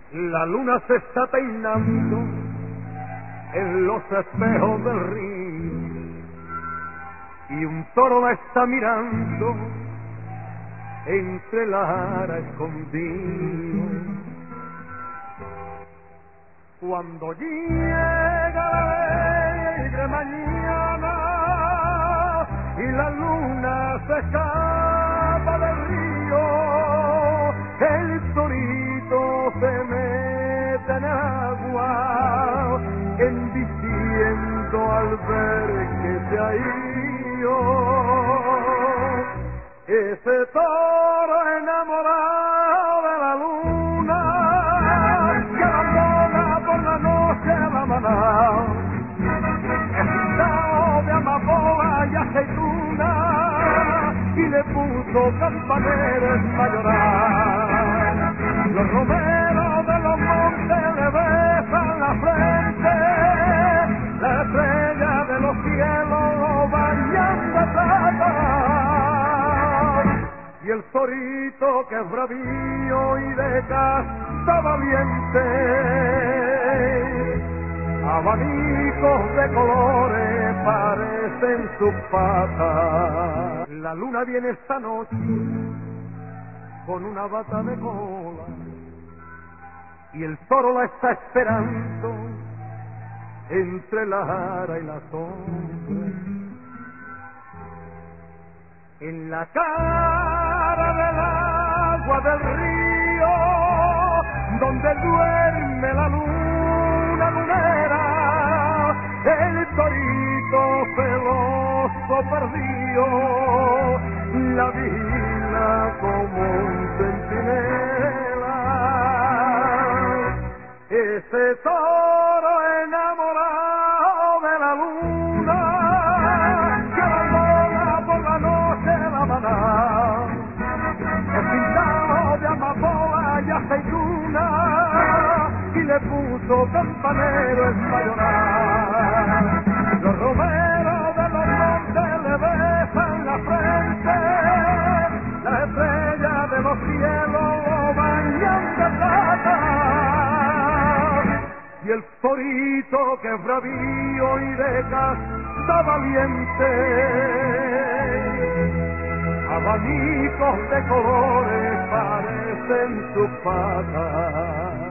La luna se está peinando en los espejos del río y un toro la está mirando entre la ara escondido. Cuando llega la alegre mañana y la luna se escapa del río, el torito se mete en agua, embiciendo al ver que se ha ido. Ese toro enamorado de la luna, que abandona por la noche la manada, excitado de amapola y aceituna, y le puso campaneros para llorar. Los romeros de los montes le besan la frente, la estrella de los cielos lo bañan de plata, y el torito que es bravío y de casta valiente, abanicos de colores parecen sus patas. La luna viene esta noche con una bata de cola y el toro la está esperando entre la ara y la sombra. En la cara del agua del río, donde duerme la luna lunera, el torito celoso perdido la vigila como un centinela. Ese toro enamorado de la luna, que abandona por la noche la manada, es pintado de amapola y aceituna, y le puso campanero para llorar. Los romeros de los montes le besan la frente, la estrella de los cielos lo bañan de plata, y el torito que es bravío y de casta valiente, abanicos de colores parecen sus patas.